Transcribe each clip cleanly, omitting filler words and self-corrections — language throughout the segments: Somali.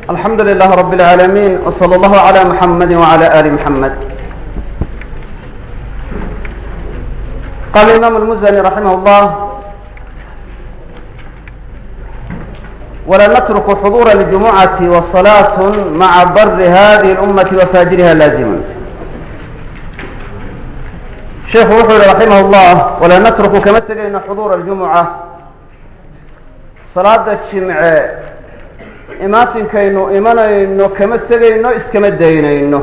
الحمد لله رب العالمين وصلى الله على محمد وعلى آل محمد. قال الإمام المزني رحمه الله: ولا نترك حضور الجمعة وصلاة مع بر هذه الأمة وفاجرها لازم. شيخ وحول رحمه الله: ولا نترك كما تجينا حضور الجمعة صلاة الجمعة imaatinkaynu imanayno kama tegayno iskama daynayno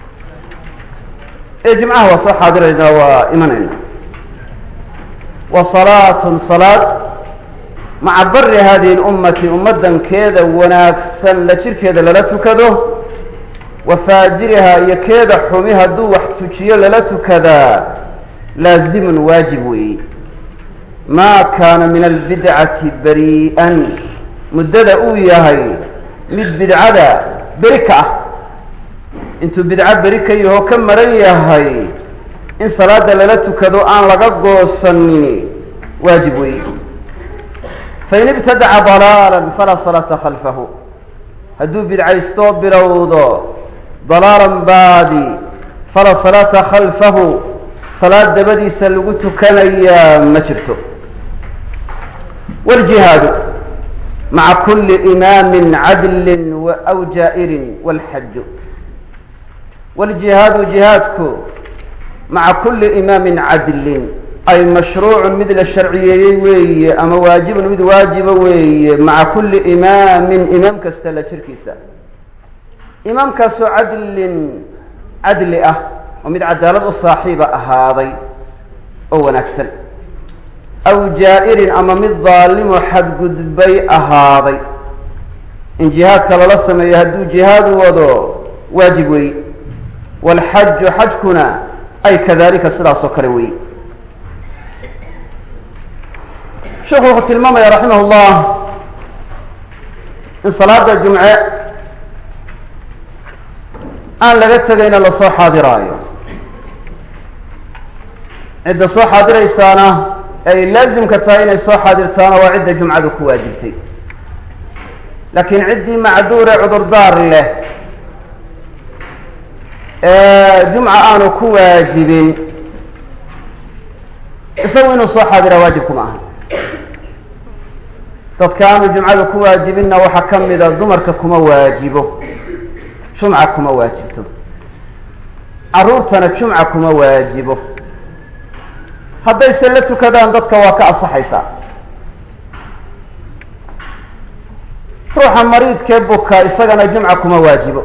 ee jimcaha waa soo xaadiraynaa waa imanayno. wa salaatun salaad maca bari hadihi lummati ummadankeeda wanaagsan la jirkeeda lala tukado, wa faajirihaa iyo keeda xumi hadduu wax tujiyo lala tukadaa laazimun waajib weeye. maa kaana min albidcati barii'an, muddada uu yahay mid bidcada beri ka ah, intuu bidco beri ka yahoo ka maran yahay in salaada lala tukado aan laga goosanin waajib weeye. fain ibtadaca dalaalan falaa salaata khalfahu, hadduu bidcaystoo bilowdo dalaalan baadi falaa salaata khalfahu, salaad dabadiisa lagu tukanayaa ma jirto. wاljihaadu مع كل إمام عدل أو جائر والحج. والجهاد جهادك مع كل إمام عدل أي مشروع مثل الشرعي وي أما واجب مثل واجب وي مع كل إمام كستلا تركيسا إمام كسو عدل ومثل عدالة صاحبة هذا أو نكسل أو جائر أما مid ظالم xad gudbay ahaaday. in jihaadka lala sameeyo hadduu jihaad wado waajib weeye. wاlxaju xajkuna ay kadalika sidaas oo kale weeye. sheekhu wuxuu tilmaamaya raximah اllah in salaada jumce aan laga tegayna lasoo xaadiraayo. cidda soo xaadiraysaana ay laazimka tahay inay soo xaadirtaana waa cidda jumcadu ku waajibtay. laakiin ciddii macduure cudurdaar leh ee jumca aanu ku waajibin, isagu inuu soo xaadiraa waajib kuma aha. dadka aanu jumcadu ku waajibinna waxaa ka mida dumarka kuma waajibo, jumca kuma waajibto. carruurtana jumca kuma waajibo. haddayse la tukadaan dadka waa ka asaxaysaa. ruuxa mariidkee buka isagana jumca kuma waajibo.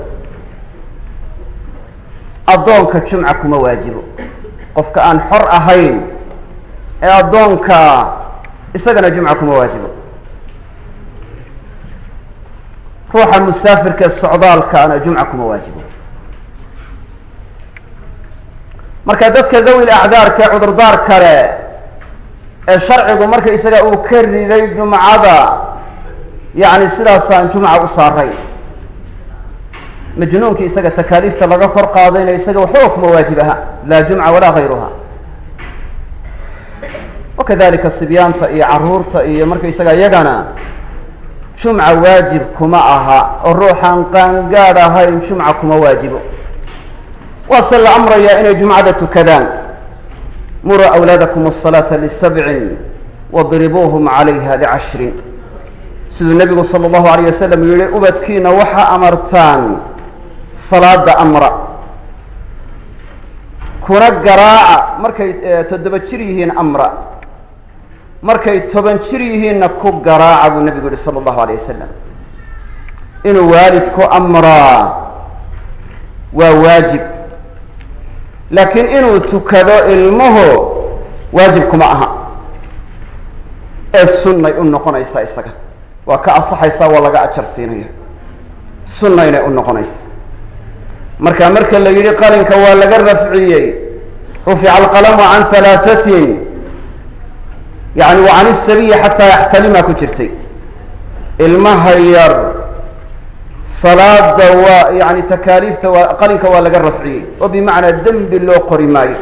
addoonka jumca kuma waajibo. qofka aan xor ahayn ee addoonka isagana jumca kuma waajibo. ruuxa musaafirka socdaalkaana jumca kuma waajibo. marka dadka dawi acdaarka cudurdaar kale ee sharcigu marka isaga uu ka riday jumcada, yani sidaasaan jumca u saaray. majnuunkii isaga takaaliifta laga kor qaadayna isaga waxba kuma waajib aha, laa jumca walaa gayruha. wakadalika sibyaanta iyo caruurta iyo marka isaga iyagana jumca waajib kuma aha, oo ruuxaan qaangaad ahayn jumca kuma waajibo. waase la amrayaa inay jumcada tukadaan. muruu awlaadakum الصalaaةa ل7 wadribuuhum calayha ل10, siduu nebigu salى الlahu عalيه wasalam yihi, ubadkiina waxa amartaan salaada amra, kuna garaaca markay 7 jir yihiin amra, markay 10 jir yihiinna ku garaaca buu nebigu yihi salى الlahu عalيه wasalam. inuu waalidku amraa waa waajib, laakiin inuu tukado ilmuhu waajib kuma aha, ee sunnay u noqonaysaa. isaga waa ka asaxaysaa, waa laga ajar siinaya. sunnaynay u noqonaysa. marka la yidhi qalinka waa laga rafciyey, rufica alqalamu can 3, yani wa can isabiyi xataa yaxtalima ku jirtay. ilmaha yar salaada waa yani takaaliifta waa qalinka waa laga rafciyey, oo bimacnaa dembi loo qori maayo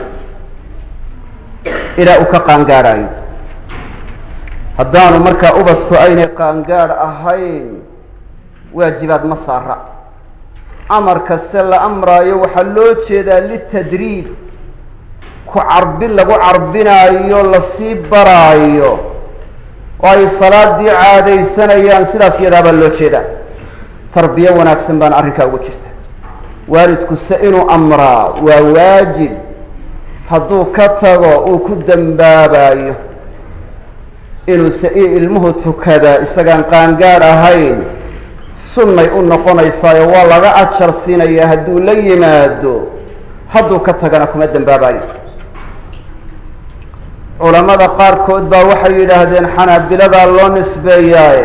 ilaa uu ka qaangaadhaayo. haddaanu markaa ubadku aynay qaangaadh ahayn waajibaad ma saara amarka se la amraayo waxaa loo jeedaa litadriib ku carbin lagu carbinaayo lasii baraayo oo ay salaadii caadaysanayaan sidaas iyadaabaa loo jeedaa tarbiyo wanaagsan baana arrinkaa ugu jirta waalidku se inuu amraa waa waajib hadduu ka tago uu ku dambaabayo inuu se ilmuhu tukadaa isagaan qaangaadh ahayn sunnay u noqonaysaayo waa laga ajar siinayaa hadduu la yimaado hadduu ka tagana kuma dambaabayo culamada qaarkood baa waxay yidhaahdeen xanaabiladaa loo nisbeeyaaye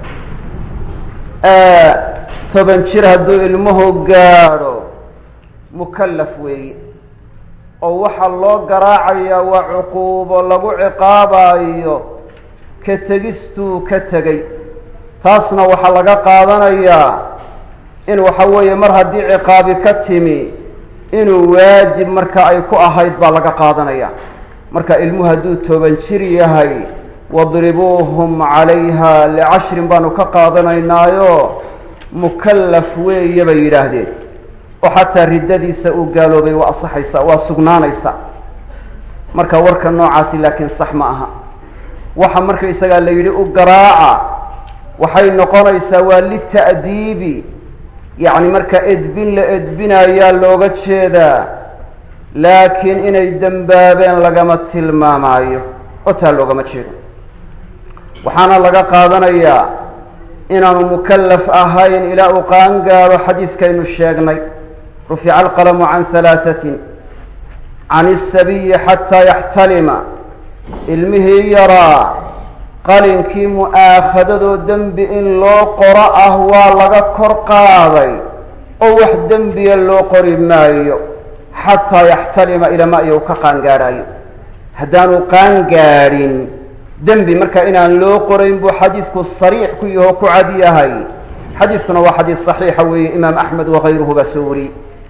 10 jir hadduu ilmuhu gaadho mukallaf weeye oo waxaa loo garaacayaa waa cuquubo lagu ciqaabayo ka tegistuu ka tegay taasna waxaa laga qaadanayaa in waxa weeye mar haddii ciqaabi ka timi inuu waajib marka ay ku ahayd baa laga qaadanaya marka ilmuhu hadduu 10 jir yahay wadribuuhum calayha licashrin baanu ka qaadanaynaayo mukallaf weeye bay yidhaahdeen oo xataa riddadiisa uu gaaloobay waa asaxaysa waa sugnaanaysa marka warka noocaasi laakiin sax ma aha waxa marka isagaa la yidhi u garaaca waxay noqonaysaa waa lita'diibi yacni marka edbin la edbinayaa looga jeedaa laakiin inay dembaabeen lagama tilmaamaayo oo taa loogama jeedo waxaana laga qaadanayaa inaanu mukallaf ahayn ilaa uu qaangaaro xadiiskaynu sheegnay rufica alqalamu can 3 can الsabiyi xataa yaxtalima ilmihii yaraa qalinkii mu'aakhadadoo dembi in loo qoro ah waa laga kor qaaday oo wax dembiya loo qori maayo xataa yaxtalima ilama iyo ka qaangaadhayo haddaanu qaangaadhin dembi marka inaan loo qorayn buu xadiisku sariix ku yaho ku cad yahay xadiiskuna waa xadiis saxiixa weeye imaam axmed wakayruhu baa soo wariyey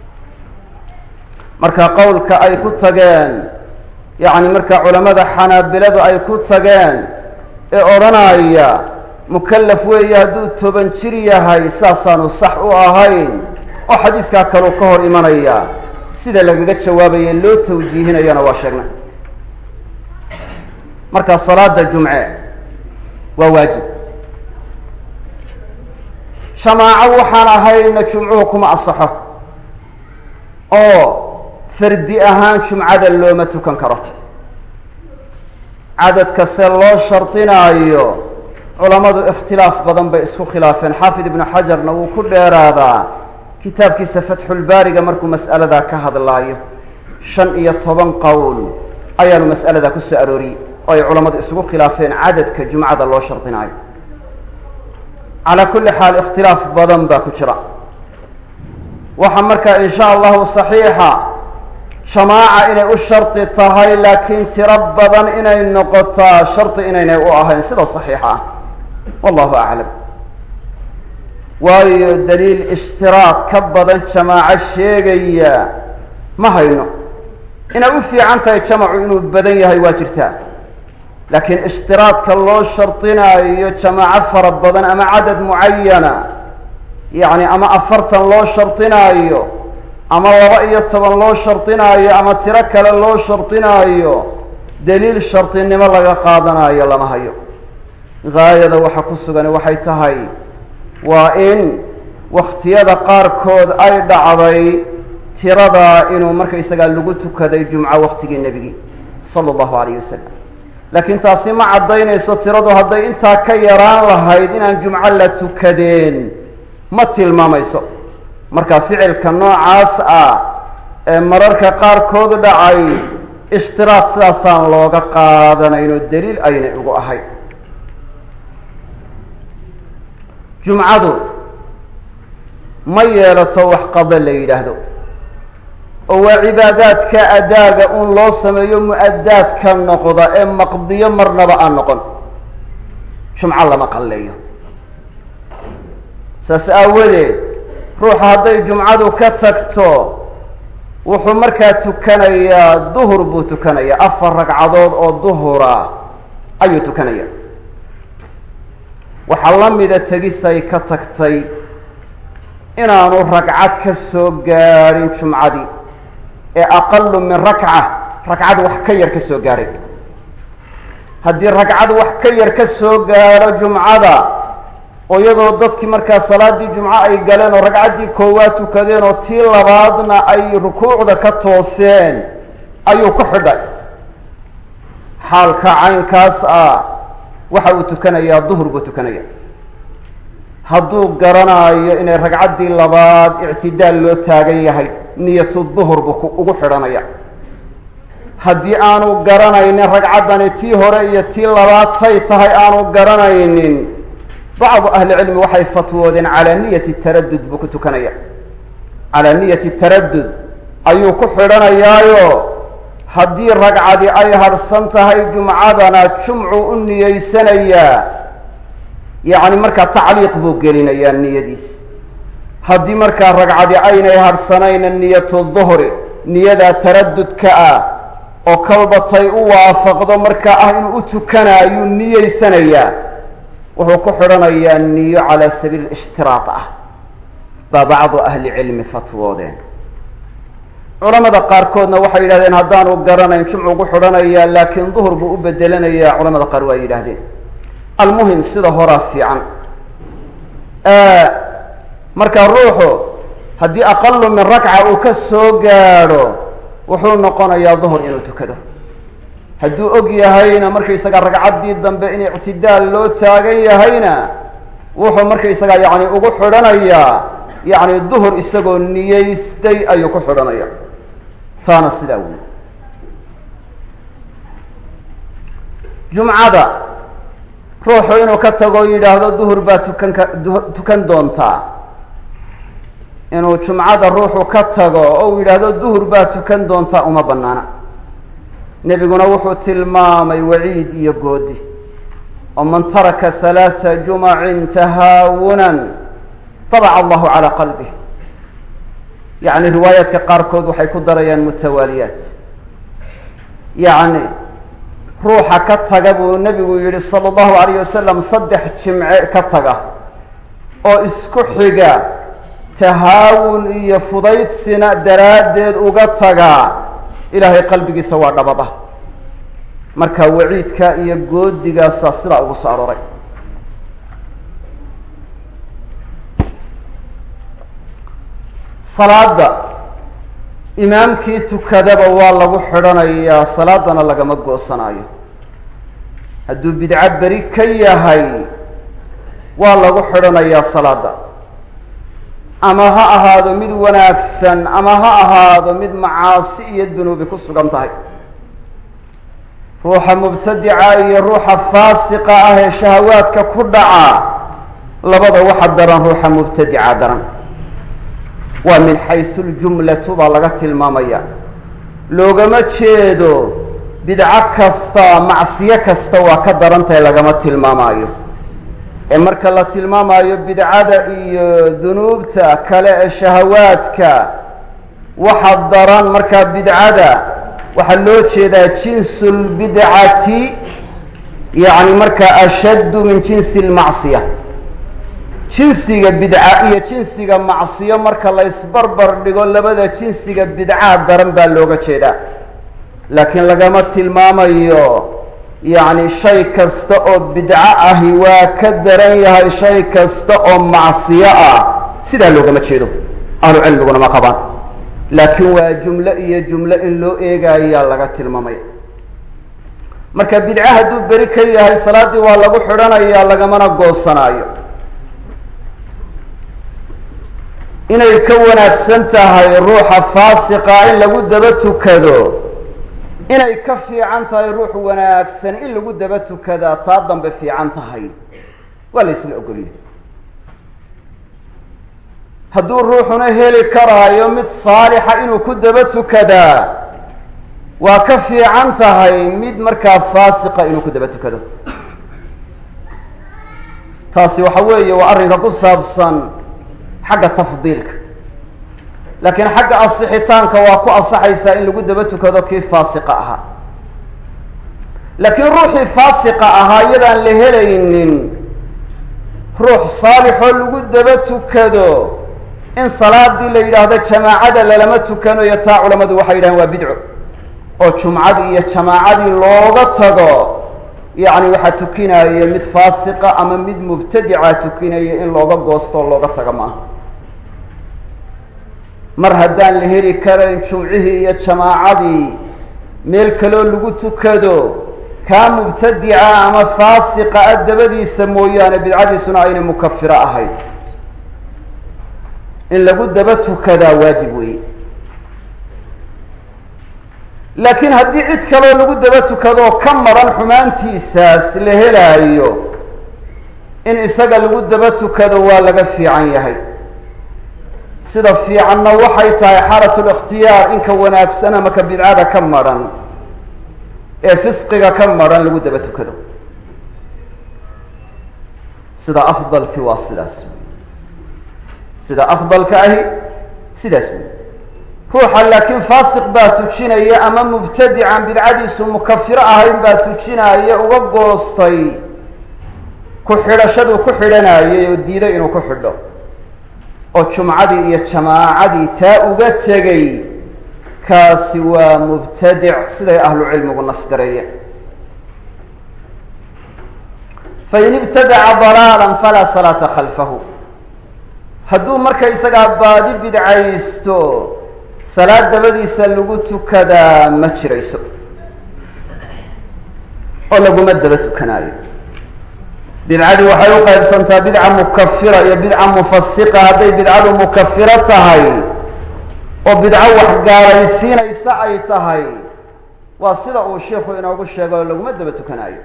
marka qowlka ay ku tageen yacni marka culamada xanaabiladu ay ku tageen ee odhanaya mukallaf weeye hadduu 10 jir yahay saasaanu sax u ahayn oo xadiiskaa kaleu ka hor imanaya sida lagaga jawaabaye loo tawjiihinayana waa sheegnay marka salaada jumce waa waajib jamaaco waxaan ahayna jumcuhu kuma asaxo oo fardi ahaan jumcada looma tukan karo cadadka se loo shardinaayo culammadu ikhtilaaf badan bay isku khilaafeen xaafid ibnu xajarna wuu ku dheeraadaa kitaabkiisa fatxulbaariga markuu mas'aladaa ka hadlaayo 15 qowl ayaanu mas'aladaa ku soo arooriyey oo ay culammadu isugu khilaafeen cadadka jumcada loo shardinaayo calaa kulli xaal ikhtilaaf badan baa ku jira waxaa markaa in sha allahu saxiixa jamaaca inay u shardi tahay laakiin tiro badan inay noqotaa shardi inaynay u ahayn sida saxiixa ah wallahu aclam waayo daliil ishtiraad ka badan jamaaco sheegaya ma hayno inay u fiican tahay jamacu inuu badan yahay waa jirtaa laakiin ishtiraadka loo shardinaayo jamaaco fara badan ama cadad mucayana yacni ama 40 loo shardinaayo ama 12 loo shardinaayo ama tiro kale loo shardinaayo daliil shardinimo laga qaadanayo lama hayo gaayada waxa ku sugan waxay tahay waa in wakhtiyada qaarkood ay dhacday tiradaa inuu markaysagaa lagu tukaday jumco waktigii nebigii sala allahu calayh wasalam laakiin taasi ma caddaynayso tiradu hadday intaa ka yaraan lahayd inaan jumco la tukadeen ma tilmaamayso marka ficilka noocaas ah ee mararka qaarkood dhacay ishtiraad sidaasaan looga qaadanayno daliil aynay ugu ahay jumcadu ma yeelato wax qado la yidhaahdo oo waa cibaadaadka adaaga un loo sameeyo mu-adaadka noqda ee maqdiyo marnaba aan noqon jumco lama qalleeyo saas aawadeed ruuxa hadday jumcadu ka tagto wuxuu markaa tukanayaa duhur buu tukanayaa 4 ragcadood oo duhura ayuu tukanayaa waxaa la mida tegisay ka tagtay inaanu ragcad ka soo gaadhin jumcadii ee aqalu min rakca ragcad wax ka yar ka soo gaadhay haddii ragcad wax ka yar ka soo gaadho jumcada oo iyadoo dadkii markaa salaadii jumco ay galeen oo ragcaddii koowaad tukadeen oo tii labaadna ay rukuucda ka tooseen ayuu ku xidhay xaalka caynkaas ah waxa uu tukanayaa duhur buu tukanaya hadduu garanayo inay ragcaddii labaad ictidaal loo taagan yahay niyatu duhur buu ugu xidhanaya haddii aanu garanaynin ragcaddani tii hore iyo tii labaad tay tahay aanu garanaynin bacdu ahli cilmi waxay fatwoodeen calaa niyati taradud buu ku tukanaya calaa niyati taradud ayuu ku xidhanayaayo haddii ragcadi ay harhsan tahay jumcadana jumcu u niyeysanayaa yacni markaa tacliiq buu gelinayaa niyadiis haddii markaa ragcadi aynay harhsanayna niyatu duhri niyadaa taradudka ah oo kalbatay u waafaqdo markaa ah inuu u tukanaayuu niyeysanayaa wuxuu ku xidhanayaa niyo calaa sabiili ishtiraad ah baa bacdu ahli cilmi fatwoodeen culamada qaarkoodna waxay yidhahdeen haddaanu garanayn jumcu ugu xidhanayaa laakiin duhur buu u bedelanayaa culamada qaar waa yidhaahdeen almuhim sida horaa fiican marka ruuxu haddii aqalu min rakca uu ka soo gaadho wuxuu noqonayaa duhur inuu tukado hadduu og yahayna markaysaga ragcaddii dambe in ictidaal loo taagan yahayna wuxuu markaysaga yani ugu xidhanayaa yani duhur isagoo niyeystay ayuu ku xidhanaya taana sidaa wey jumcada ruuxu inuu ka tago yidhaahdo duhur baa tukan doontaa inuu jumcada ruuxu ka tago oo uu yidhaahdo duhur baa tukan doontaa uma banaana nebiguna wuxuu tilmaamay waciid iyo goodi oo man taraka halaatha jumacin tahaawunan tabaca allahu calaa qalbih yacni riwaayaadka qaarkood waxay ku darayaan mutawaaliyaat yacni ruuxa ka taga buu nebigu yihi sala allahu alayh wasalam 3 jimce ka taga oo isku xiga tahaawun iyo fudaydsina daraaddeed uga tagaa ilaahay qalbigiisa waa dhababa marka waciidka iyo goodigaasa sidaa ugu soo arooray salaada imaamkii tukadaba waa lagu xidhanayaa salaadana lagama goosanaayo hadduu bidco beri ka yahay waa lagu xidhanayaa salaada ama ha ahaado mid wanaagsan ama ha ahaado mid macaasi iyo dunuubi ku sugan tahay ruuxa mubtadica iyo ruuxa faasiqa ah ee shahawaadka ku dhaca labada waxa daran ruuxa mubtadica daran waa min xaysu ljumlatu baa laga tilmaamaya loogama jeedo bidco kasta macsiyo kasta waa ka daran tahay lagama tilmaamaayo ee marka la tilmaamayo bidcada iyo dunuubta kale ee shahawaadka waxa daran markaa bidcada waxaa loo jeedaa jinsu lbidcati yani markaa ashaddu min jinsi lmacsiya jinsiga bidca iyo jinsiga macsiyo marka la isbarbar dhigo labada jinsiga bidcaha daran baa looga jeedaa laakiin lagama tilmaamayo yacni shay kasta oo bidco ahi waa ka daran yahay shay kasta oo macsiyo ah sidaa loogama jeedo ahlu cilmiguna ma qabaan laakiin waa jumlo iyo jumlo in loo eegayaa laga tilmaamaya marka bidco hadduu beri ka yahay salaaddii waa lagu xidhanayaa lagamana goosanaayo inay ka wanaagsan tahay ruuxa faasiqa in lagu daba tukado inay ka fiican tahay ruux wanaagsan in lagu daba tukadaa taa dambe fiican tahay waa la isla ogoliyay hadduu ruuxuna heli karaayo mid saalixa inuu ku daba tukadaa waa ka fiican tahay mid markaa faasiqa inuu ku daba tukado taasi waxa weeye waa arrinka ku saabsan xagga tafdiilka laakiin xagga asixitaanka waa ku ansaxaysaa in lagu daba tukado kii faasiqa ahaa laakiin ruuxii faasiqa ahaa iyadaan la helaynin ruux saalixoo lagu daba tukado in salaadii la yidhaahdo jamaacada lalama tukanayo taa culamadu waxay yidhahdeen waa bidco oo jumcadii iyo jamaacadii looga tago yacni waxaa tukinaya mid faasiqa ama mid mubtadica tukinaya in looga goosto oo looga tago maaha mar haddaan la heli karayn jumcihii iyo jamaacadii meel kaloo lagu tukado kaa mubtadica ama faasiqa a dabadiisa mooyaane bidcadiisuna aynay mukafiro ahayd in lagu daba tukadaa waajib weeye laakiin haddii cid kaloo lagu daba tukadoo ka maran xumaantiisaas la helaayo in isaga lagu daba tukado waa laga fiican yahay sida fiicanna waxay tahay xaalatulikhtiyaar inka wanaagsan ama ka bidcada ka maran ee fisqiga ka maran lagu daba tukado sida afdalki waa sidaas sida afdalka ahi sidaas wey ruuxa laakiin faasiq baa tujinaya ama mubtadican bidcadiisu mukafiro ahayn baa tujinaya uga goostay ku xidhashaduu ku xidhanayay oo diiday inuu ku xidho oo jumcadii iyo jamaacadii taa uga tegay kaasi waa mubtadic siday ahlu cilmigu nasgareeyeen fain ibtadaca dalaalan falaa salaata khalfahu hadduu marka isagaa baadi bidcaysto salaad dabadiisa lagu tukadaa ma jirayso oo laguma daba tukanaayo bidcadii waxay u qaybsantaa bidca mukafira iyo bidca mufasiqa hadday bidcadu mukafiro tahay oo bidco wax gaalaysiinaysa ay tahay waa sida uu sheikhu inoogu sheego oo laguma daba tukanaayo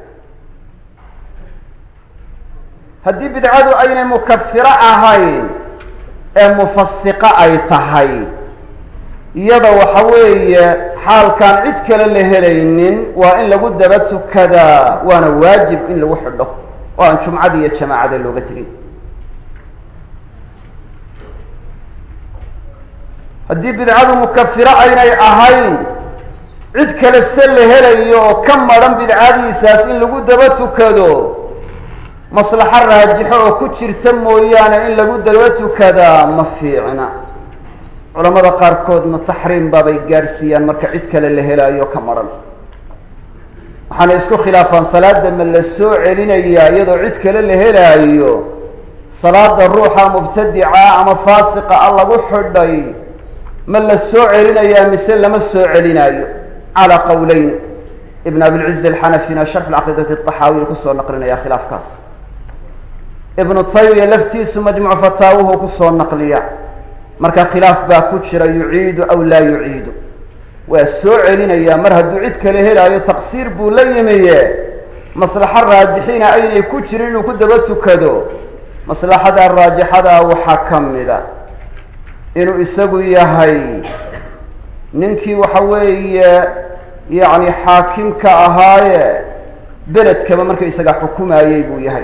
haddii bidcadu aynay mukafiro ahayn ee mufasiqa ay tahay iyada waxa weeye xaalkaan cid kale la helaynin waa in lagu daba tukadaa waana waajib in lagu xidho oo aan jumcada iyo jamaacada looga tegin haddii bidcadu mukafiro aynay ahayn cid kale se la helayo oo ka maran bidcadiisaas in lagu daba tukado maslaxo raajixo oo ku jirta mooyaane in lagu daba tukadaa ma fiicna culamada qaarkoodna taxriim baabay gaadhsiiyaan marka cid kale la helaayo ka maran waxaana isku khilaafaan salaada ma la soo celinayaa iyadoo cid kale la helaayo salaada ruuxa mubtadica ama faasiqa a lagu xidhay ma la soo celinayaa mise lama soo celinaayo calaa qowleyn ibn abilciz alxanafina sharx alcaqiidati axaawiy kusoo naqlinaya khilaafkaas ibnu taymiya laftiisu majmucu fataawuhu kusoo naqliya marka khilaaf baa ku jira yuciidu aw laa yuciidu waa soo celinayaa mar hadduu cid kale helaayo taqsiir buu la yimiye maslaxo raajixiina aynay ku jirin inuu ku daba tukado maslaxada raajixada waxaa ka mida inuu isagu yahay ninkii waxa weeye yacni xaakimka ahaaye beledkaba marka isaga xukumayey buu yahay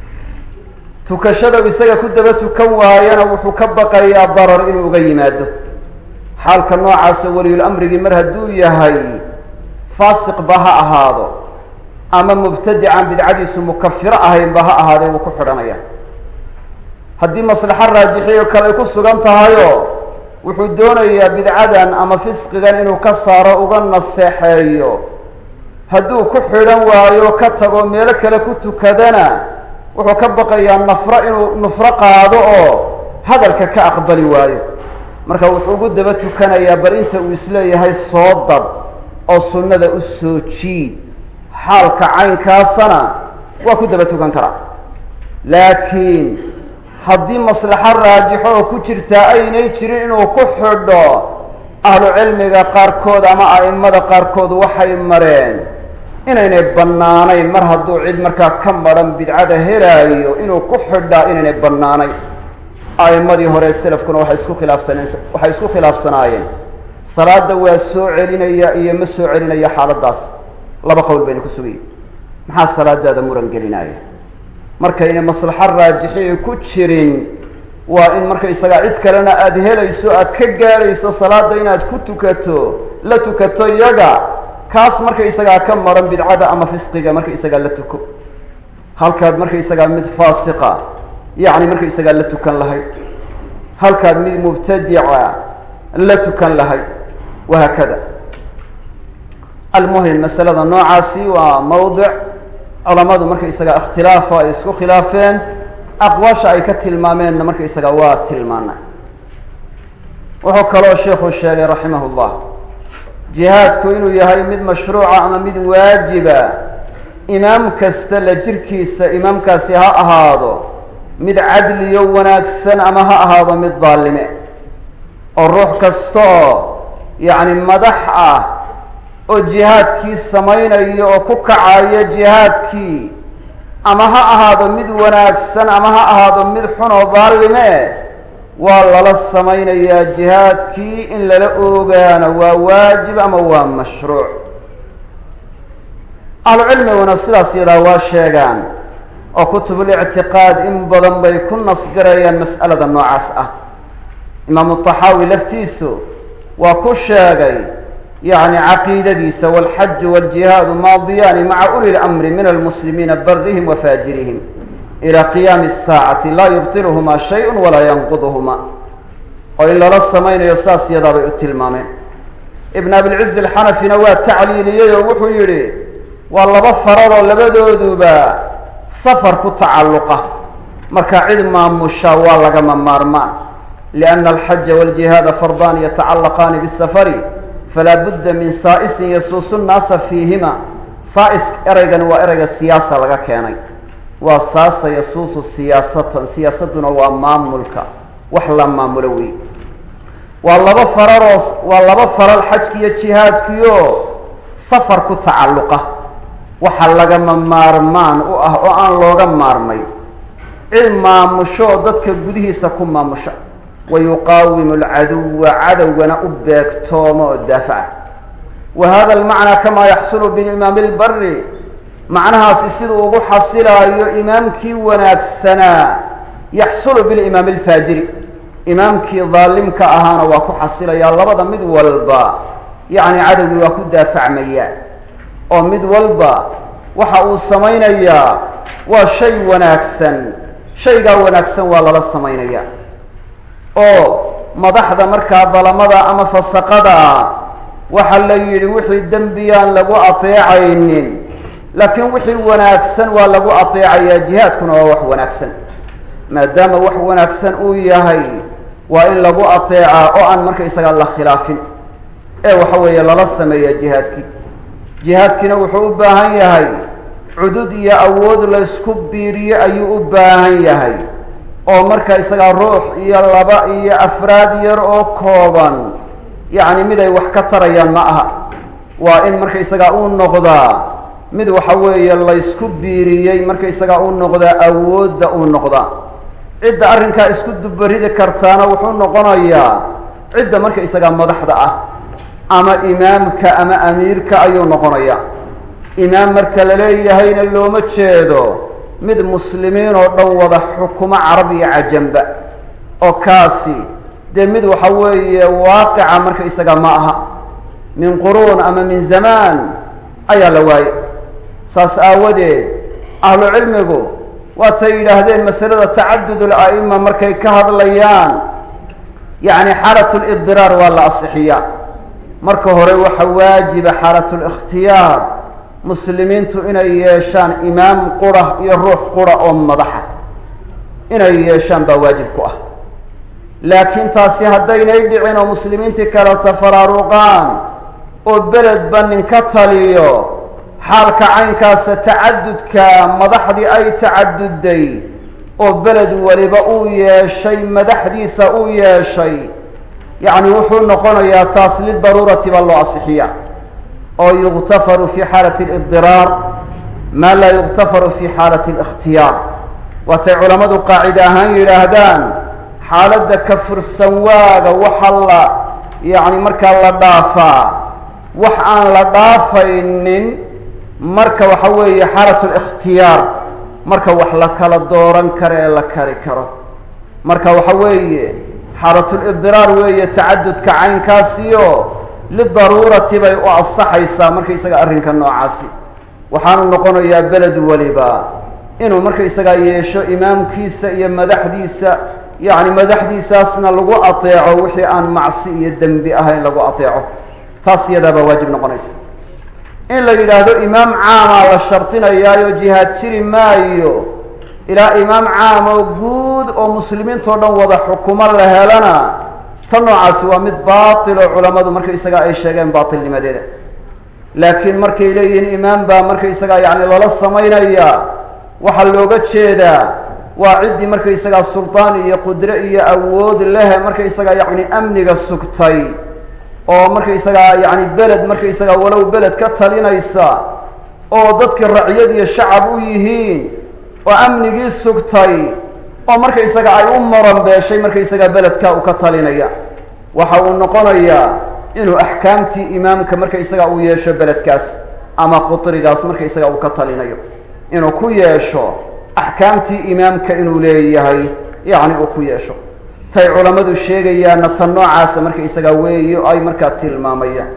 tukashada isaga ku daba tukan waayana wuxuu ka baqayaa darar inuu uga yimaado xaalka noocaasa waliyul amrigii mar hadduu yahay faasiqba ha ahaado ama mubtadican bidcadiisu mukafiro ahaynba ha ahaadee wuu ku xidhanaya haddii maslaxo raajixiyo kale ku sugan tahayo wuxuu doonayaa bidcadan ama fisqigan inuu ka saaro uga naseexeeyo hadduu ku xidhan waayo ka tago meelo kale ku tukadana wuxuu ka baqayaa inuu nufro qaado oo hadalka ka aqbali waayo marka wuxuu ugu daba tukanayaa bal inta uu isleeyahay soo dab oo sunnada u soo jiid xaalka caynkaasana waa ku daba tukan karaa laakiin haddii maslaxo raajixo oo ku jirtaa aynay jirin inuu ku xidho ahlu cilmiga qaarkood ama a'immada qaarkood waxay mareen inaynay bannaanayn mar hadduu cid markaa ka maran bidcada helaayo inuu ku xidhaa inaynay bannaanayn a'immadii hore selafkuna waxay isku khilaafsanaayeen salaada waa soo celinaya iyo ma soo celinaya xaaladaas laba qowl bayna ku sugayeen maxaa salaadaada muran gelinaya markaynay maslaxo raajixi ku jirin waa in markaysagaa cid kalena aada helayso aada ka gaadhayso salaada inaad ku tukato la tukato iyaga kaas markaysagaa ka maran bidcada ama fisqiga markaysagaa la tuko halkaad markaysagaa mid faasiqa yacni markaysagaa la tukan lahayd halkaad mid mubtadica la tukan lahay wahaakada almuhim masalada noocaasi waa mawdic culamadu markaysaga ikhtilaafa ay isku khilaafeen aqwaasha ay ka tilmaameenna markaysaga waa tilmaanay wuxuu kaloo sheekhu sheegay raximah llah jihaadku inuu yahay mid mashruuca ama mid waajiba imaam kasta la jirkiisa imaamkaasi ha ahaado mid cadliyo wanaagsan ama ha ahaado mid daalime oo ruux kasta oo yacni madax ah oo jihaadkii samaynayo oo ku kacayo jihaadkii ama ha ahaado mid wanaagsan ama ha ahaado mid xun oo daalime waa lala samaynayaa jihaadkii in lala oogaana waa waajib ama waa mashruuc ahlucilmiguna sidaas yadaa waa sheegaan oo kutubulictiqaad in badan bay ku nasgarayaan mas'alada noocaas ah imaamu taxaawi laftiisu waa ku sheegay yacni caqiidadiisa walxaju waljihaadu maadiyaani maca uli lamri min almuslimiina barihim wa faajirihim ilى qiyaami الsaacati laa yubطilhumaa shay walaa yanquduhumaa oo in lala samaynayo saas yadaa bay u tilmaameen ibn abilciz alxanafina waa tacliiliyey oo wuxuu yidhi waa laba fararoo labadooduba safar ku tacalluqa marka cid maamusha waa lagama maarmaan liأna alxaja wاljihaada fardaani yatacalaqaani bالsafari falaa budda min saa'isin yasuusu nnaasa fiihima saa'is eraygani waa ereyga siyaasa laga keenay waa saasa yasuusu siyaasatan siyaasaduna waa maamulka wax la maamulo wey waa laba faral xajki iyo jihaadkiyo safar ku tacalluqa waxa lagama maarmaan u ah oo aan looga maarmay cid maamusho oo dadka gudihiisa ku maamusha wa yuqaawimu alcaduwa cadowgana u beegtooma oo daafaca wa hada almacnaa kamaa yaxsulu bilimaami lbari macnahaasi siduu ugu xasilaayo imaamkii wanaagsanaa yaxsulu bilimaami alfaajiri imaamkii daalimka ahaana waa ku xasilayaa labada mid walba yacni cadowgii waa ku daafacmaya oo mid walba waxa uu samaynayaa waa shay wanaagsan shaygaa wanaagsan waa lala samaynaya oo madaxda markaa dalamada ama fasaqada waxaa la yidhi wixii dembiyaan lagu ateecaynin laakiin wixii wanaagsan waa lagu ateecayaa jihaadkuna waa wax wanaagsan maadaama wax wanaagsan uu yahay waa in lagu ateecaa oo aan markaysagaa la khilaafin ee waxa weeye lala sameeya jihaadkiina wuxuu u baahan yahay cudud iyo awood laysku biiriyo ayuu u baahan yahay oo marka isagaa ruux iyo laba iyo afraad yar oo kooban yacni mid ay wax ka tarayaan ma aha waa in markaysagaa uu noqdaa mid waxa weeye laysku biiriyey markaysagaa uu noqdaa awoodda uu noqdaa cidda arrinkaa isku dubaridi kartaana wuxuu noqonayaa cidda markaysagaa madaxda ah ama imaamka ama amiirka ayuu noqonayaa imaam marka la leeyahayna looma jeedo mid muslimiin oo dhan wada xukumo carab iyo cajamba oo kaasi dee mid waxa weeye waaqica markaysagaa ma aha min quruun ama min zamaan ayaa la waaye saas aawadeed ahlu cilmigu waatay yidhaahdeen masalada tacadud al-a'ima markay ka hadlayaan yacni xaalat lidiraar waa la asixiyaa marka hore waxa waajiba xaalat likhtiyaar muslimiintu inay yeeshaan imaam qura iyo ruux qura oo madaxa inay yeeshaan baa waajib ku ah laakiin taasi haddaynay dhicin oo muslimiintii kale tafaraaruqaan oo beledba nin ka taliyo xaalka caynkaasa tacadudka madaxdii ay tacadudday oo beled waliba uu yeeshay madaxdiisa uu yeeshay yacni wuxuu noqonayaa taas lidaruurati baa loo asixiya oo yuktafaru fi xaalati alidiraar maa laa yuktafaru fi xaalati alikhtiyaar waatay culammadu qaacide ahaan yidhaahdaan xaaladda ka fursan waaga waxa la yacni markaa la dhaafaa wax aan la dhaafaynin marka waxa weeye xaalat likhtiyaar marka wax la kala dooran karo ee la kari karo marka waxa weeye xaalatulidiraar weeye tacadudka caynkaasiyo lidaruurati bay u asaxaysaa markaysaga arrinka noocaasi waxaanu noqonayaa beled waliba inuu markaysagaa yeesho imaamkiisa iyo madaxdiisa يعني madaxdiisaasna lagu ateeco wixii aan macsi iyo dembi ahayn lagu ateeco taas iyadaaba waajib noqonaysa in la yidhaahdo imaam caama la shardinayaayo jihaad jiri maayo ilaa imaam caam oo guud oo muslimiintoo dhan wada xukumo la helana tan noocaasi waa mid baatil oo culamadu markaysaga ay sheegeen baatilnimadeeda laakiin markay leeyihiin imaam baa markaysaga yani lala samaynaya waxaa looga jeedaa waa ciddii markaysagaa sultaan iyo qudre iyo awood leh markaysagaa yani amniga sugtay oo markaysagaa yani beled markaysagaa walow beled ka talinaysa oo dadka raciyad iyo shacab u yihiin oo amnigii sugtay oo markaysaga ay u maran beeshay markaysagaa beledka uu ka talinaya waxa uu noqonayaa inuu axkaamtii imaamka markaysagaa uu yeesho beledkaas ama qutrigaas markaysagaa uu ka talinayo inuu ku yeesho axkaamtii imaamka inuu leeyahay yani uu ku yeesho tay culamadu sheegayaanna tan noocaasa markaysagaa weeyo ay markaa tilmaamayaan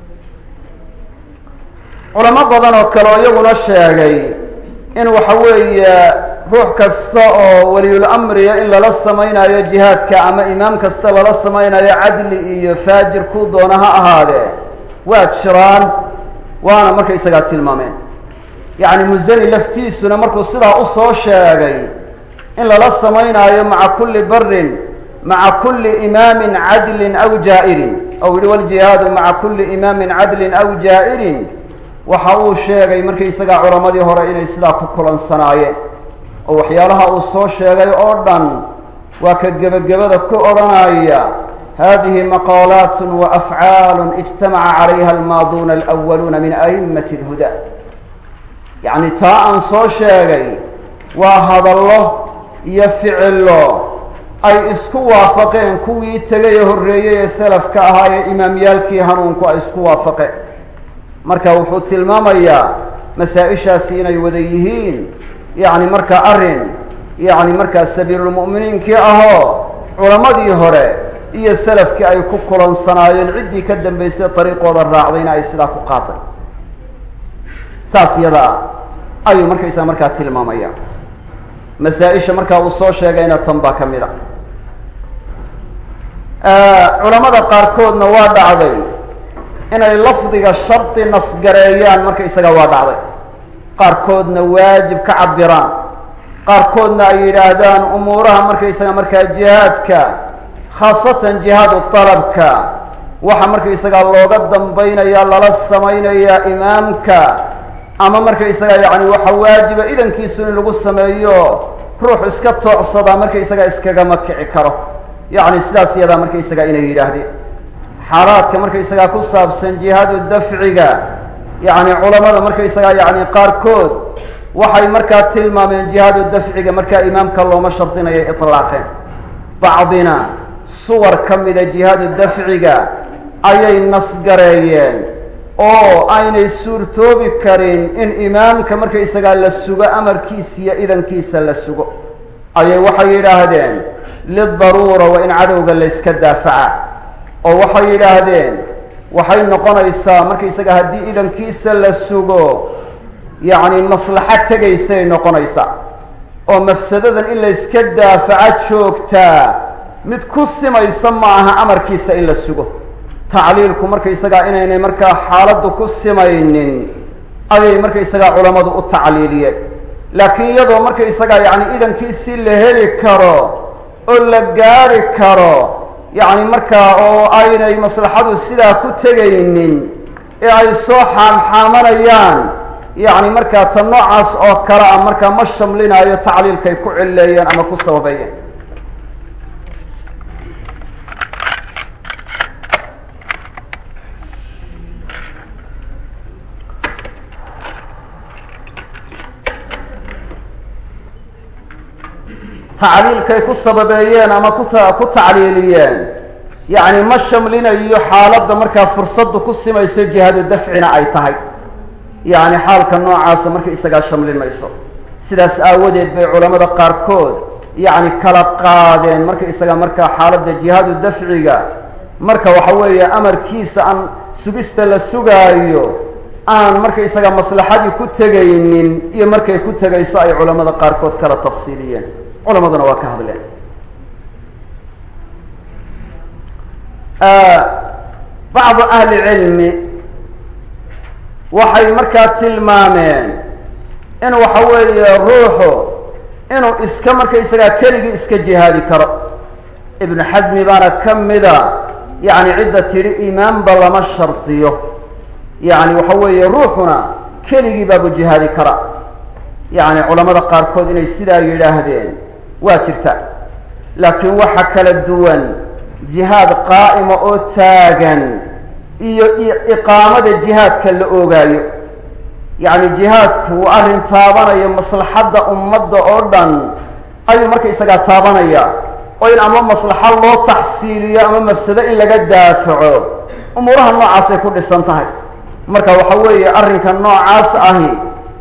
culamo badan oo kale oo iyaguna sheegay in waxa weeye ruux kasta oo waliyul amriya in lala samaynayo jihaadka ama imaam kasta lala samaynayo cadli iyo faajir ku doona ha ahaadee waa jiraan waana markaysagaa tilmaameen يعني مزني لفتيسنا مركو صدا أصو شاقي إن لا سمينا مع كل بر مع كل إمام عدل أو جائر أو والجهاد مع كل إمام عدل أو جائر وحاو شاقي مركي سقع عرمدي هورا إلي صدا كوكولا صناعي أو حيالها أصو شاقي أردن وكجبجبدا كورنايا هذه مقالات وأفعال اجتمع عليها الماضون الأولون من أئمة الهدى يعني تا أن soo sheegay waa hadallo iyo ficillo ay isku waafaqeen kuwii tagay horeeyay ee salafka ahaa ee imaamyaalkii hanuunku ay isku waafaqeen marka wuxuu tilmaamayaa masaa-ishaasi inay wada yihiin yani marka arrin yani markaa sabiilulmu'miniinkii ahoo culamadii hore iyo salafkii ay ku kulansanaayeen ciddii ka dambaysay dariiqooda raacdayna ay sidaa ku qaaday saas iyada ayuu markaysaa markaa tilmaamaya masaa-isha markaa uu soo sheegayna tan baa ka mid a culamada qaarkoodna waa dhacday inay lafdiga shardi nasgareeyaan markaysaga waa dhacday qaarkoodna waajib ka cabiraan qaarkoodna ay yidhaahdaan umuuraha markaysaga markaa jihaadka khaasatan jihaadu dalabka waxa markaysaga looga dambaynaya lala samaynayaa imaamka ama markaysaga yani waxa waajiba idankiisu in lagu sameeyo ruux iska toocsada markaysaga iskagama kici karo yani sidaas iyadaa markaysaga inay yidhaahdeen xaalaadka markaysaga ku saabsan jihaadu dafciga yani culamada markaysaga yani qaarkood waxay markaa tilmaameen jihaadu dafciga markaa imaamka looma shardinayo itlaaqeen bacdina suwar ka mida jihaadu dafciga ayay nasgareeyeen oo aynay suurtoobi karin in imaamka markaysagaa la sugo amarkiisa iyo idankiisa la sugo ayay waxay yidhaahdeen lidaruura waa in cadowga la yska daafaca oo waxay yidhaahdeen waxay noqonaysaa markaysaga haddii idankiisa la sugo yacni maslaxad tegaysay noqonaysaa oo mafsadadan in la yska daafaca joogtaa mid ku simaysa ma aha amarkiisa in la sugo tacliilku markaysagaa inaynay markaa xaaladdu ku simaynin ayay markaysagaa culamadu u tacliiliyeen laakiin iyadoo markaysagaa yani idankiisii la heli karo oo la gaari karo yani markaa oo aynay maslaxadu sidaa ku tegaynin ee ay soo xaamxaamanayaan yani markaa tan noocaas oo kale a markaa ma shamlinaayo tacliilkay ku cileeyeen ama ku sababeeyeen tacliilkay ku sababeeyeen ama ku tacliiliyeen yani ma shamlinayo xaaladda markaa fursaddu ku simayso jihaadu dafcina ay tahay yani xaalka noocaasa marka isagaa shamlin mayso sidaas aawadeed bay culamada qaarkood yani kala qaadeen marka isaga markaa xaaladda jihaadu dafciga marka waxa weeye amarkiisa aan sugista la sugaayo aan marka isaga maslaxadii ku tegaynin iyo markay ku tegayso ay culamada qaarkood kala tafsiiliyeen culamaduna waa ka hadleen bacdu ahli cilmi waxay markaa tilmaameen in waxa weeye ruuxu inuu iska markaysagaa keligii iska jihaadi karo. ibnu xasmi baana ka mida yani cidda tidhi imaanba lama shardiyo, yani waxa weeye ruuxuna keligii baabu jihaadi kara. yani culamada qaarkood inay sidaa yidhaahdeen waa jirta, laakiin waxa kala duwan jihaad qaa'ima oo taagan iyo iqaamada jihaadka la oogaayo. yani jihaadku waa arrin taabanaya maslaxadda ummadda oo dhan ayuu markaysagaa taabanaya, oo in ama maslaxo loo taxsiiliyo ama mafsado in laga daafaco, umuuraha noocaasay ku dhisan tahay. marka waxa weeye arrinka noocaas ahi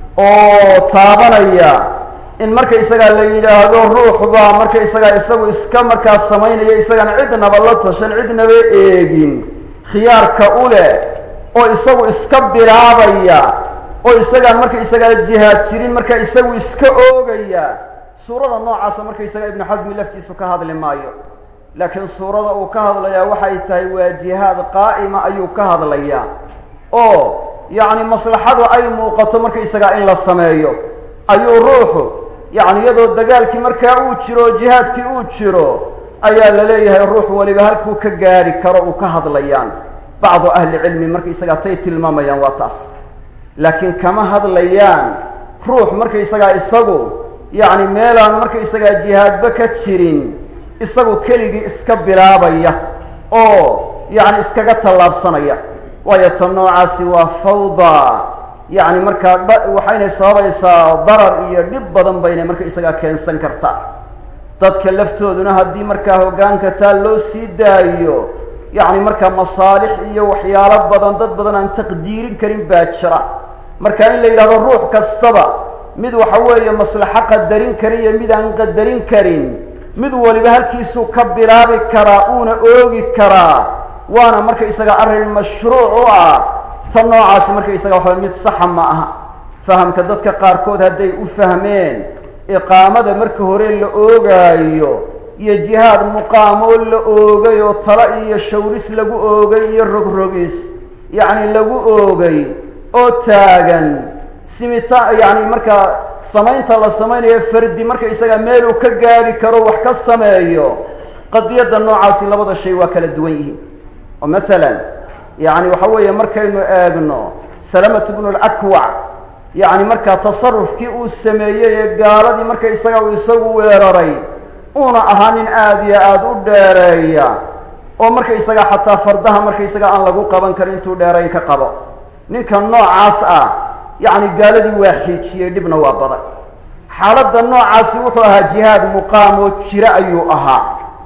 oo taabanaya in markaysagaa la yidhaahdo ruux baa markaysagaa isagu iska markaa samaynaya, isagana cidnaba la tashan, cidnaba eegin, khiyaarka u leh, oo isagu iska bilaabaya, oo isagaan markaysagaa jihaad jirin markaa isagu iska oogaya. suurada noocaasa markaysagaa ibnu xasmi laftiisu ka hadli maayo, laakiin suurada uu ka hadlayaa waxay tahay waa jihaad qaa'ima ayuu ka hadlayaa, oo yacni maslaxadu ay muuqato markaysagaa in la sameeyo ayuu ruuxu yani iyadoo dagaalkii markaa uu jiro, jihaadkii uu jiro, ayaa la leeyahay ruux waliba halkuu ka gaari karo uu ka hadlayaan. bacdu ahli cilmi markaysagaa tay tilmaamayaan waa taas, laakiin kama hadlayaan ruux markaysagaa isagu yani meelaan markaysagaa jihaadba ka jirin isagu keligii iska bilaabaya oo yani iskaga tallaabsanaya. waayo tan noocaasi waa fawda, yani markaa waxaynay sababaysaa darar iyo dhib badan baynay markaysagaa keensan kartaa. dadka laftooduna haddii markaa hoggaanka taa loo sii daayo, yani markaa masaalix iyo waxyaalo badan dad badan aan taqdiirin karin baa jira. marka in la yidhahdo ruux kastaba mid waxa weeye maslaxo qadarin karin iyo mid aan qadarin karin, mid waliba halkiisuu ka bilaabi karaa uuna oogi karaa, waana markaysaga arrin mashruuc u ah. tan noocaasi markaysaga waxa mid saxa ma aha. fahamka dadka qaarkood hadday u fahmeen iqaamada marka hore la oogaayo iyo jihaad muqaamoo la oogay oo talo iyo shawris lagu oogay iyo rogrogis yacni lagu oogay oo taagan simita yani markaa samaynta la samaynayo fardi markaysaga meeluu ka gaari karo wax ka sameeyo. qadiyadda noocaasi labada shay waa kala duwan yihiin. oo maalan yani waxa weeye markaynu eegno salamatu bnu lakwac, yani markaa tasarufkii uu sameeyey ee gaaladii markaysaga uu isagu weeraray uuna ahaa nin aada iyo aada u dheereeya, oo markaysaga xataa fardaha markaysaga aan lagu qaban karin intuu dheerayn ka qabo. ninka noocaas ah yani gaaladii waa xiijiyey, dhibna waa badan. xaaladda noocaasi wuxuu ahaa jihaad muqaam oo jira ayuu ahaa,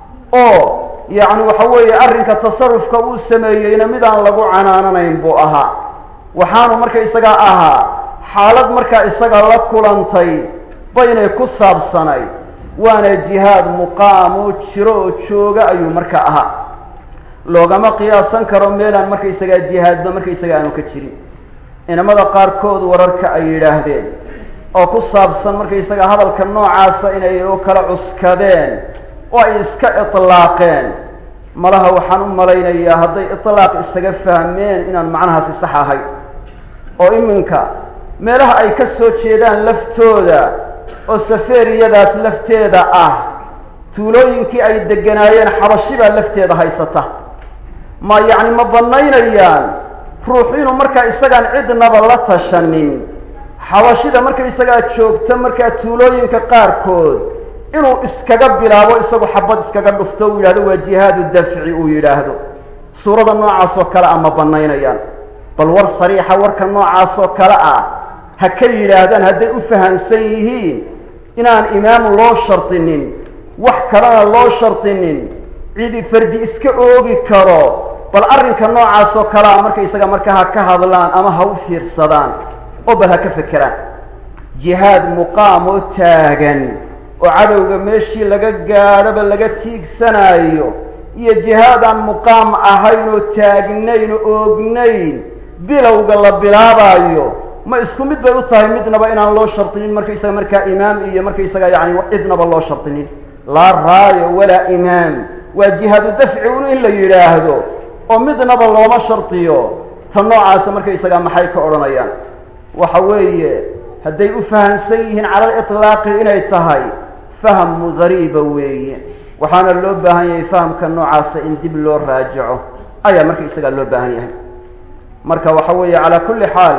oo yani waxa weeye arrinka tasarufka uu sameeyeyna mid aan lagu canaananayn buu ahaa. waxaanu markaysagaa ahaa xaalad markaa isaga la kulantay baynay ku saabsanay, waana jihaad muqaam oo jiro oo jooga ayuu markaa ahaa. loogama qiyaasan karo meelaan markaysagaa jihaadba markaysaga aanu ka jirin. inamada qaarkood wararka ay yidhaahdeen oo ku saabsan markaysaga hadalka noocaasa inay oo kala cuskadeen oo ay iska itlaaqeen, malaha waxaan u malaynayaa hadday itlaaq isaga fahmeen inaan macnahaasi sax ahay. oo iminka meelaha ay ka soo jeedaan laftooda oo saferiyadaas lafteeda ah, tuulooyinkii ay deganaayeen xabashibaa lafteeda haysata. ma yacni ma bannaynayaan ruux inuu markaa isagaan cidnaba la tashanin, xabashida markaysagaa joogta markaa tuulooyinka qaarkood inuu iskaga bilaabo isagu xabad iskaga dhufto uu yidhahdo waa jihaadu dafci uu yidhaahdo. suurada noocaas oo kale ah ma bannaynayaan. bal war sariixa warka noocaas oo kale ah ha ka yidhaahdaan hadday u fahansan yihiin inaan imaam loo shardinin, wax kalena loo shardinin, cidi fardi iska oogi karo. bal arrinka noocaas oo kale ah markaysaga markaa ha ka hadlaan ama ha u fiirsadaan oo bal ha ka fekeraan. jihaad muqaam oo taagan oo cadowga meeshii laga gaadhoba laga tiigsanaayo, iyo jihaad aan muqaam ahayn oo taagnayn oo oognayn bilowga la bilaabaayo, ma isku mid bay u tahay midnaba inaan loo shardinin markaysaga markaa imaam iyo markaysaga yani cidnaba loo shardinin. laa raayo walaa imaam وجهاد الدفع إلا يراهدو ومدنا بالله ما شرطيو تنوع مركا إساقا محايك أورانيان وحوي هدي أفهن سيهن على الإطلاق إلى التهاي فهم غريب وي وحان اللوبة هي يفهم كالنوع إن دب له راجعه أي مركا إساقا اللوبة هي مركا وحوي على كل حال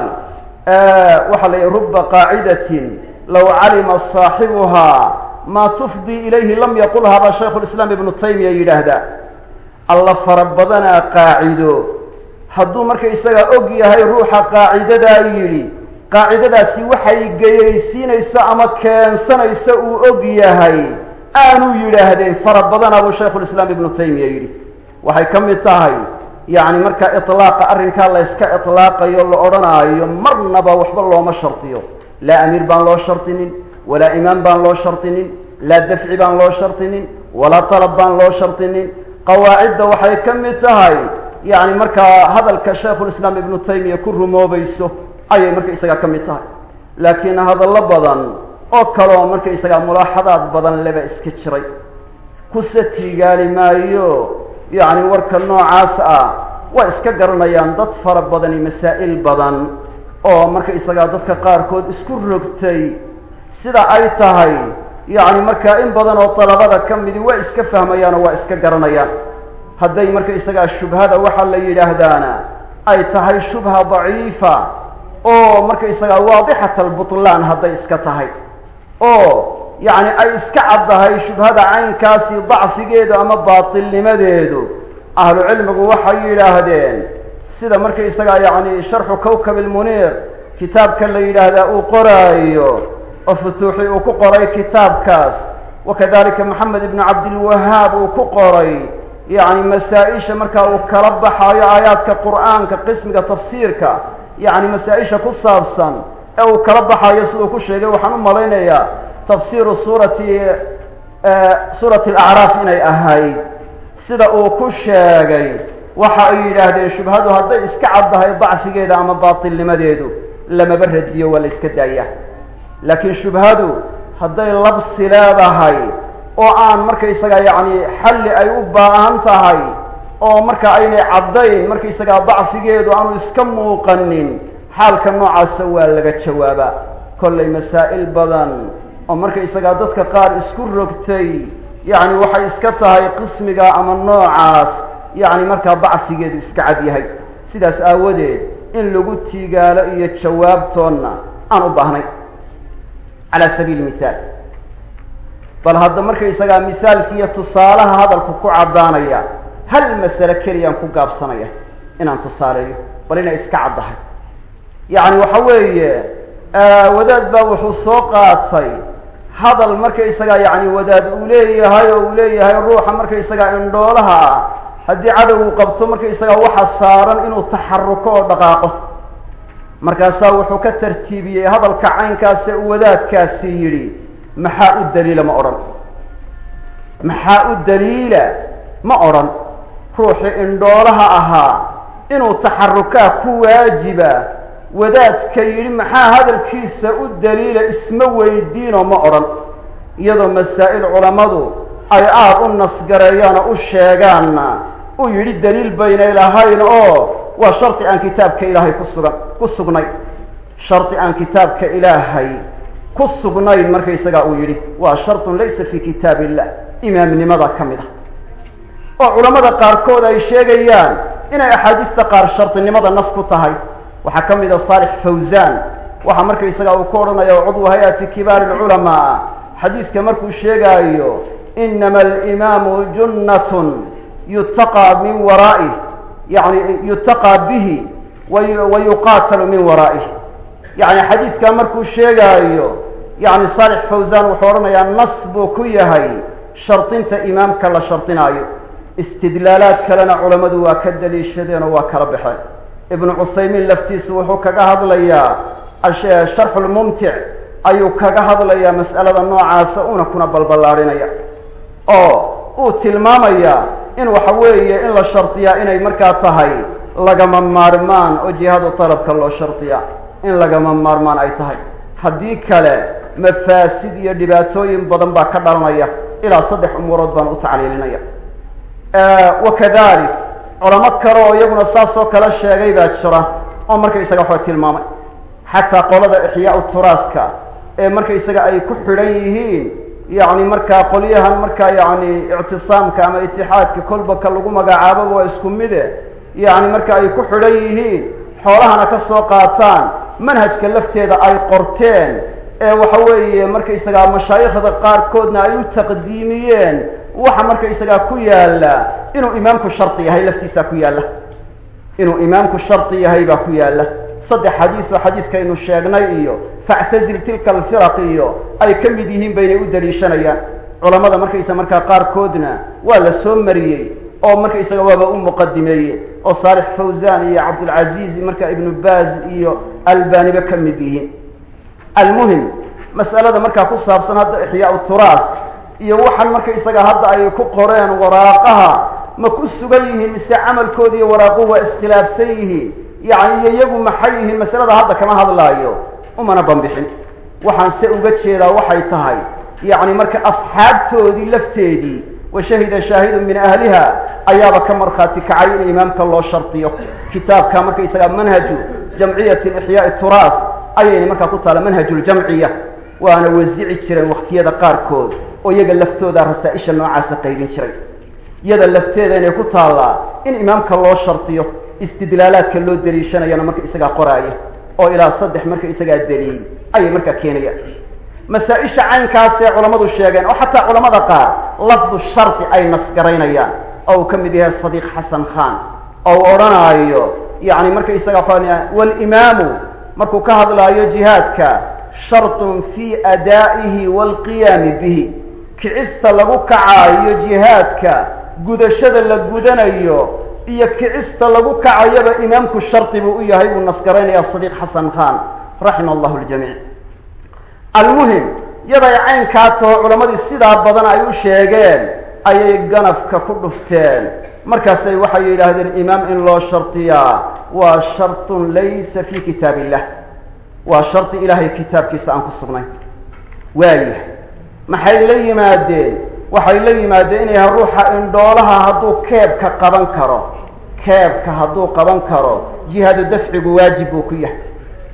وحلي رب قاعدة لو علم صاحبها ما تفضي إليه لم يقلها شيخ الإسلام ابن تيمية يلهدا الله فربضنا قاعدو حدو مركا إساقا أقيا هاي روح قاعدة دا يلي قاعدة دا سي وحي قيسين إسا أما كان سنة إسا أقيا هاي آنو يلهدين فربضنا أبو شيخ الإسلام ابن تيمية يلي وحي كم التهاي يعني مركا إطلاق أرنكا الله إسكا إطلاق يولو أورانا يمرنا بوحب الله ما شرطيو لا أمير بان الله شرطنين ولا إمام بان الله شرطنين لا دفع بان الله شرطنين ولا طلب بان الله شرطنين قواعد وحي كم التهاي يعني مركا هذا الكشاف الإسلام ابن تيمية كره موبيسو أي مركا إسكا كم التهاي لكن هذا اللبضان أو كلام مركا إسكا ملاحظات بدن لبا إسكتشري كستي قالي ما يو يعني ورك النوع عاسا وإسكا قرنيان ضد فرب بدني مسائل بدن أو مركا إسكا ضدك قاركود إسكو ركتي سيدا أي تهاي يعني مركا إن بدن وطلبات كم دي وإسكا فهميان وإسكا قرنيان هدي مركا إسكا الشبهة وحل يلهدانا أي تهاي شبهة ضعيفة أو مركا إسكا واضحة البطلان هدي إسكا تهاي أو يعني أي إسكا عضهاي شبهة عين كاسي ضعف جيدو أما باطل لمديدو أهل علم وحي يلهدين سيدا مركا إسكا يعني شرح كوكب المنير كتاب كلا يلهدا وقرايو وفتوحي وكقري كتاب كاس وكذلك محمد بن عبد الوهاب وكقري يعني مسائش مركا وكربح آيات كقرآن كقسم كتفسير يعني مسائش كصابصا أو كربح يسلو كل شيء وحنم مالينا تفسير سورة الأعراف إني أهاي سيدا أو كل شيء وحي هذه شبهة هذا إسكعد هاي ضعف جيدا أما باطل لمديدو لما برد ديو ولا إسكدايا لكن شبهة هذا اللبس لا هاي أو عن مركا إسقى يعني حل أيوبا أنت هاي أو مركا أين عضين مركا إسقى ضعف جيد وأنو يسكموا قنين حال كنوع سوى لقى شوابا كل مسائل بدن أو مركا إسقى ضدك قار إسكر ركتي يعني وحي إسكتها هاي قسمك أما النوعاس يعني مركا ضعف جيد إسكعدي هاي سيداس آوديد إن لقوتي قال إيه شواب تونا أنا بهني على سبيل المثال بل هذا مركز يسقى مثال كي تصالها هذا الكوكوع الضانية هل مسألة كريان كوكاب صنية إن أن تصاليه ولنا إسكع الضحك يعني وحوي وداد باوحو السوقاتي هذا المركز يسقى يعني وداد أوليه هاي الروح مركز يسقى اندولها هدي عدو قبطو مركز يسقى وحا صارا إنه تحركه دقاقه مركز ساوحو كترتيبية هذا الكعين كاسي وداد كاسيري محاء الدليل ما أرن محاء الدليل ما أرن روحي اندولها أها إنه تحركا كواجبا وذات كيري محاء هذا الكيس الدليل اسمه الدين وما أرن يضم مسائل علماء أي النص قريانا الشيغانا ويريد الدليل بين إلهين وشرط أن كتابك إلهي كسقني شرط أن كتابك إلهي كسقناي مركي سغا ويري وشرط ليس في كتاب الله امام لماذا كمده وعلماء قاركود اي شيغيان ان احاديث قار شرط لماذا النص كتahay waxa kamida صالح فوزان waxa markay isaga uu kooranayo cudwa hayati kibar ulama hadithka markuu sheegayo inma al-imam jannatun yutaqa min wara'i yani yutaqa bihi wa yuqatalu min wara'ihi يعني حديث كان مركو شيغايو يعني صالح فوزان وحورنا يا نصب كيهي شرطين إمامك لا شرطنايو استدلالات كلنا علماء وكدلي الشدين وكربحان ابن عثيمين لفتيس وحو كغا هدليا الشرح الممتع ايو كغا هدليا مساله نوعاس اون كنا بلبلارينيا او تلماميا ان waxa weeye in la shartiya inay marka tahay lagama maarmaan oo jihad talabka loo shartiya in lagama maarmaan ay tahay hadii kale mafaasid iyo dhibaatooyin badan baa ka dhalanaya ila saddex umurood baan u tacliilinaya wakadalik culamo kale oo iyaguna saasoo kale sheegay baa jira oo markaysaga waxaa tilmaamay xataa qolada ixyaa turaaska ee markaysaga ay ku xidhan yihiin yani markaa qolyahan markaa yani ictisaamka ama itixaadka kolba ka lagu magacaabo waa isku mide yani marka ay ku xidhan yihiin xoolahana ka soo qaataan manhajka lafteeda ay qorteen ee waxa weeye markaysagaa mashaayikhda qaarkoodna ay u taqdiimiyeen waxa markaysagaa ku yaala inuu imaamku shardi yahay laftiisaa ku yaalla inuu imaamku shardi yahay baa ku yaalla saddex xadiis oo xadiiskaynu sheegnay iyo factazil tilka alfiraq iyo ay ka mid yihiin baynay u daliishanayaan culamada markaysa markaa qaarkoodna waa la soo mariyey oo markaysaga waaba u muqadimeeye oo saalix fawzan iyo cabdulcaziiz marka ibnu baaz iyo albaniba ka mid yihiin almuhim mas'alada markaa ku saabsan hadda ixyaa turaas iyo waxaan markaysaga hadda ay ku qoreen waraaqaha ma ku sugan yihiin mise camalkoodi iyo waraaquhu waa iskhilaafsan yihiin yani iyagu maxay yihiin masalada hadda kama hadlaayo umana banbixin waxaan se uga jeedaa waxay tahay yani marka asxaabtoodii lafteedii washahida shaahidu min ahliha ayaaba ka markhaati kacay in imaamka loo shardiyo kitaabka markaysaga manhaju jamciyati ixyaa turaas ayayna markaa ku taala manhajuljamciya waana wasici jireen waqtiyada qaarkood oo iyaga laftooda rasaa-isha noocaasa qaybin jiray iyada lafteeda inay ku taallaa in imaamka loo shardiyo istidlaalaadka loo daliishanayana marka isagaa qoraaya oo ilaa 3 marka isagaa daliil ayay markaa keenayaan masaa-isha caynkaasee culammadu sheegeen oo xataa culamada qaar lafdu shardi ay nasgaraynayaan oo uu ka mid yahay sadiiq xasan khan oo uu odhanaayo yani marka isagaa walimaamu markuu ka hadlaayo jihaadka shardun fii adaa'ihi waalqiyaami bihi kicista lagu kacaayo jihaadka gudashada la gudanayo iyo kicista lagu kacayaba imaamku shardi buu u yahay buu nasgaraynaya sadiiq xasan khan raxima allahu ljamiic almuhim yaday caynkaa taho culammadii sidaa badan ay u sheegeen ayay ganafka ku dhufteen markaasay waxay yidhaahdeen imaam in loo shardiyaa waa shartun laysa fii kitaab illah waa shardi ilaahay kitaabkiisa aan ku sugnayn waayahay maxay la yimaadeen waxay la yimaadeen inay ruuxa indhoolaha hadduu keebka qaban karo keebka hadduu qaban karo jihaadu dafcigu waajib buu ku yahay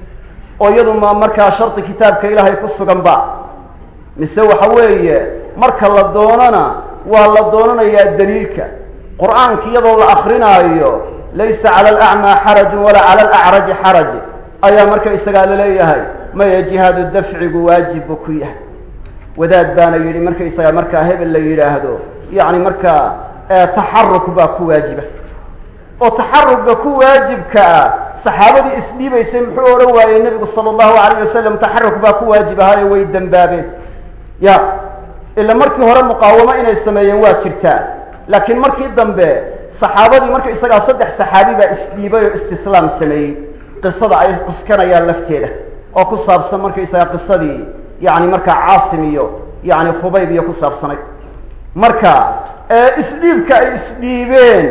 oo iyadu ma markaa shardi kitaabka ilaahay ku sugan ba mise waxa weeye marka la doonana waa la doonanayaa daliilka qur-aanka iyadoo la akrinaayo laysa cala alacmaa xarajun walaa cala alacraji xaraj ayaa marka isagaa laleeyahay maya jihaadu dafcigu waajib buu ku yahay wadaad baana yidhi markaysaga markaa hebel la yidhaahdo yani markaa taxaruk baa ku waajiba oo taxarugga ku waajibka ah saxaabadii isdhiibaysay muxuu odhan waayey nebigu sala allahu alayh wasalam taxaruk baa ku waajib ahaayo way dembaabeen ya ila markii hore muqaawamo inay sameeyeen waa jirtaa laakiin markii dambe saxaabadii marka isagaa 3 saxaabi baa isdhiibay oo istislaam sameeyey qisada ay cuskanayaan lafteeda oo ku saabsan markaysaga qisadii yani markaa caasim iyo yani khubayb iyo ku saabsanay marka isdhiibka ay isdhiibeen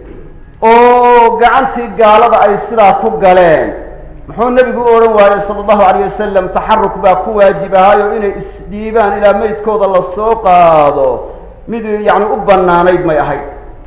oo gacantii gaalada ay sidaa ku galeen muxuu nebigu u odhan waayey sala allahu alayh wasalam taxaruk baa ku waajib ahaayo inay isdhiibaan ilaa meydkooda la soo qaado mid yani u banaanayd may ahayd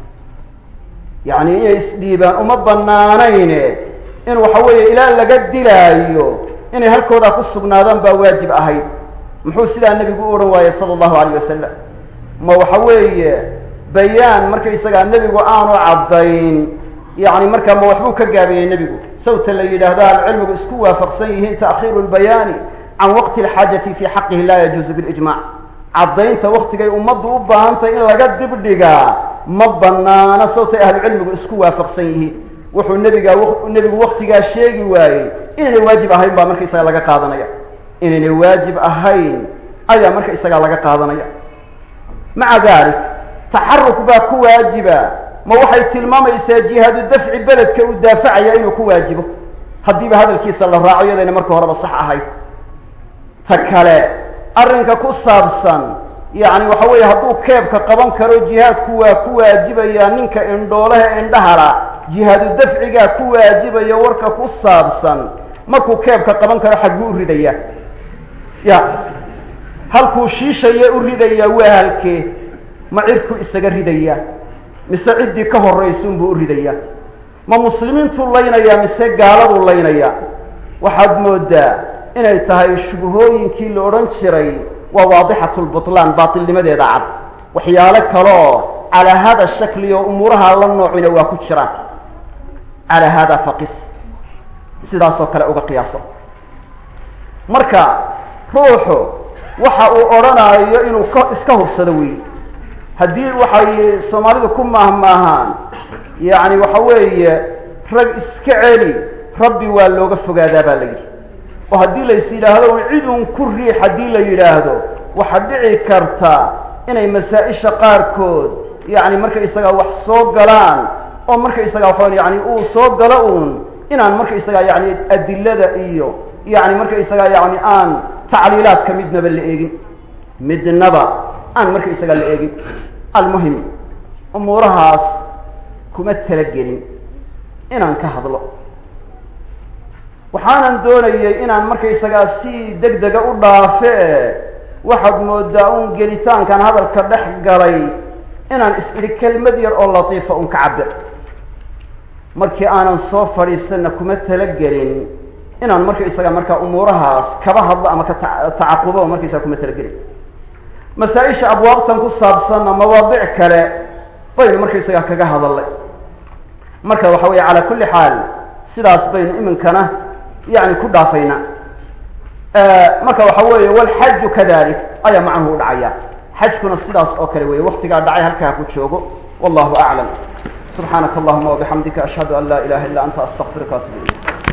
yani inay isdhiibaan uma banaanayne in waxa weeye ilaa laga dilaayo inay halkoodaa ku sugnaadaan baa waajib ahayd muxuu sidaa nebigu u odhan waayey sala allahu alayh wasalam ma waxa weeye bayaan markaysagaa nebigu aanu caddayn yani markaa ma waxbuu ka gaabiyey nebigu sawta la yidhaahdo ahlucilmigu isku waafaqsan yihiin ta'khiiru lbayaani can waqti alxaajati fii xaqihi laa yajuuzu bilijmac caddaynta waktigay ummaddu u baahantahay in laga dibdhigaa ma banaana sawtay ahlucilmigu isku waafaqsan yihiin wuxuu nebigu waktigaa sheegi waayey inaynay waajib ahayn baa marka isagaa laga qaadanaya inaynay waajib ahayn ayaa marka isagaa laga qaadanaya maca dalik taxaruk baa ku waajiba ma waxay tilmaamaysaa jihaadu dafci beledka uu daafacaya inuu ku waajibo haddiiba hadalkiisa la raaco iyadayna marka horeba sax ahayd ta kale arrinka ku saabsan yani waxa weeye hadduu keebka qaban karo jihaadku waa ku waajibayaa ninka indhoolaha indhahala jihaadu dafcigaa ku waajibaya warka ku saabsan markuu keebka qaban karo xagguu u ridayaa ya halkuu shiishaya u ridayaa waa halkee ma cirku isaga ridayaa mise ciddii ka horraysuunbuu u ridayaa ma muslimiintuu laynayaa mise gaaladuu laynayaa waxaad moodaa inay tahay shubhooyinkii la odhan jiray waa waadixatulbutlaan baatilnimadeeda cad waxyaalo kaleoo calaa hada shakli oo umuuraha la noocina waa ku jiraan calaa hada faqis sidaasoo kale uga qiyaaso marka ruuxu waxa uu odhanaayo inuu iska hubsado weeye haddii waxay soomaalidu ku maahmaahaan yacni waxa weeye rag iska celi rabbi waa looga fogaadaa baa la yidhi oo haddii lays yidhaahdo cidun ku riix haddii la yidhaahdo waxaa dhici karta inay masaa-isha qaarkood yacni marka isagaa wax soo galaan oo marka isagaa waxaan yani uu soo galo uun inaan marka isagaa yani adilada iyo yani marka isagaa yani aan tacliilaadka midnaba la eegin midnaba aan marka isagaa la eegin almuhim umuurahaas kuma talagelin inaan ka hadlo waxaanan doonayay inaan marka isagaa si deg dega u dhaafe waxaad moodaa un gelitaankan hadalka dhex galay inaan is-idhi kelmad yar oo latiifa un ka cabir markii aanan soo fadhiisanna kuma talagelin inaan marka isaga markaa umuurahaas kaba hadlo ama ka tacaqubo marka isaga kuma talagelin masaa-isha abwaabtan ku saabsanna mawaadic kale baynu marka isaga kaga hadalay marka waxa weeye calaa kulli xaal sidaas baynu iminkana yani ku dhaafayna marka waxa weeye walxaju kadalik ayaa macnuhu u dhacaya xajkuna sidaas oo kale weeye waktigaa dhacay halkaa ku joogo wallahu aclam subxaanaka allahuma wabixamdika ashhadu an laa ilaha illa anta astaqfiruka waatubu ilayk